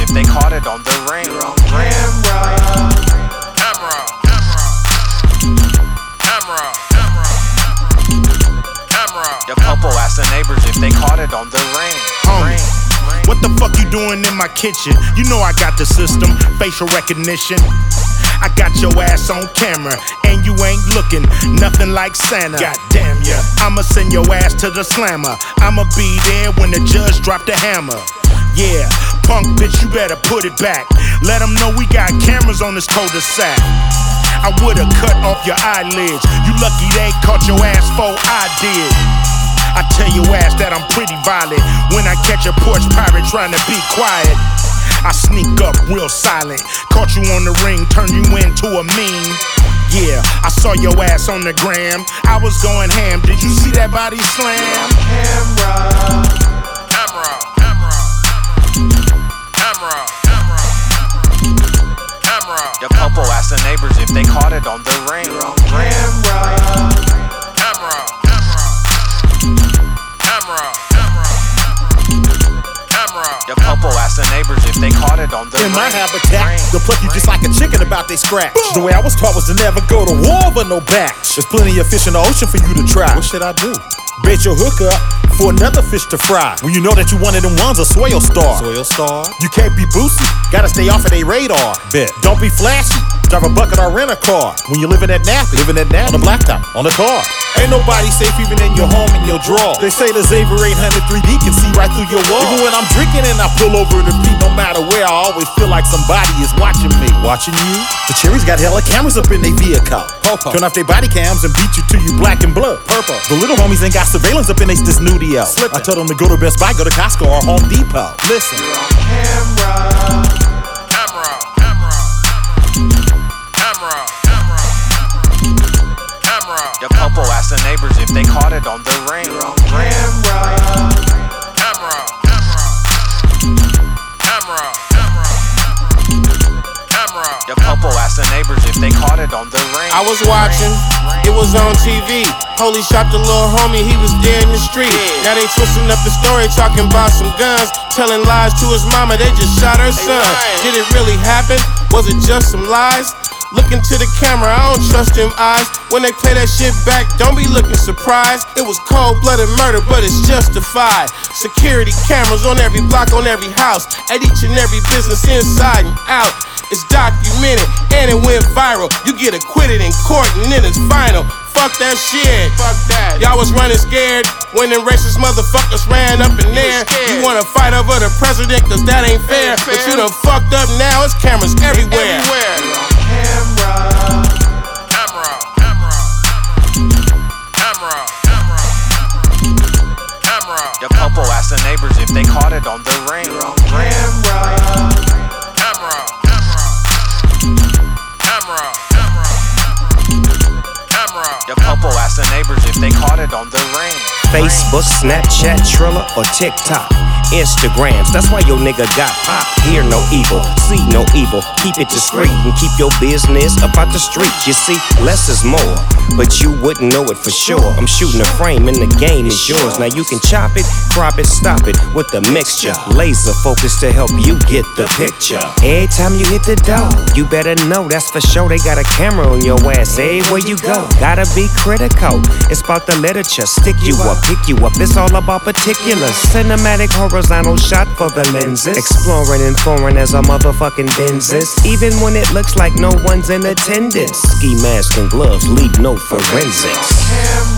if they caught it on the ring. Your popo asked the neighbors if they caught it on the ring. Homie, what the fuck you doing in my kitchen? You know I got the system, facial recognition. I got your ass on camera, and you ain't looking nothing like Santa. God damn ya, I'ma send your ass to the slammer. I'ma be there when the judge drop the hammer. Yeah, punk bitch, you better put it back. Let them know we got cameras on this cul-de-sac. I would've cut off your eyelids. You lucky they caught your ass before I did. I tell your ass that I'm pretty violent when I catch a porch pirate trying to be quiet. I sneak up real silent, caught you on the ring, turn you into a meme. Yeah, I saw your ass on the gram. I was going ham. Did you see that body slam? Your popo asked the neighbors if they caught it on the ring. Your popo asked the neighbors if they caught it on the ring. In my habitat, they'll pluck you just like a chicken about they scratch. The way I was taught was to never go to war for no batch. There's plenty of fish in the ocean for you to try. What should I do? Bait your hook up for another fish to fry. When you know that you one of them ones, a soil star. Soil star? You can't be boosy, gotta stay off of their radar. Bet. Don't be flashy, drive a bucket or rent a car. When you living at nappy, on the blacktop, on the car. Ain't nobody safe even in your home and your drawer. They say the Xavier 800 3D can see right through your wall. Even when I'm drinking and I pull over to pee, no matter where, I always feel like somebody is watching me. Watching you? The Cherries got hella cameras up in their vehicle. Popo. Turn off their body cams and beat you till you black and blood. Purple. The little homies ain't got surveillance up in they studio. I told them to go to Best Buy, go to Costco or Home Depot. Listen. Your popo asked the neighbors if they caught it on the ring. Your popo asked the neighbors if they caught it on the ring. I was watching, it was on TV. Holy shot the little homie, he was dead in the street. Now they twisting up the story, talking about some guns, telling lies to his mama, they just shot her son. Did it really happen? Was it just some lies? Looking to the camera, I don't trust them eyes. When they play that shit back, don't be looking surprised. It was cold-blooded murder, but it's justified. Security cameras on every block, on every house, at each and every business inside and out. It's documented and it went viral. You get acquitted in court and then it's final. Fuck that shit. Fuck that. Y'all was running scared when them racist motherfuckers ran up in there. You wanna fight over the president cause that ain't fair. But you done fucked up now, it's cameras everywhere. Your popo asked the neighbors if they caught it on the ring. Your popo asked the neighbors if they caught it on the ring. Facebook, Snapchat, Triller, or TikTok. Instagrams, that's why your nigga got pop. Hear no evil, see no evil. Keep it discreet and keep your business up out the street. You see, less is more, but you wouldn't know it for sure. I'm shooting a frame and the game is yours. Now you can chop it, crop it, stop it with the mixture. Laser focus to help you get the picture. Every time you hit the door, you better know that's for sure. They got a camera on your ass everywhere you go. Gotta be critical, it's about the literature. Stick you up, pick you up, it's all about particulars. Cinematic horizontal shot for the lenses. Exploring and foreign as a motherfucking Benzes. Even when it looks like no one's in attendance. Ski mask and gloves leave no forensics.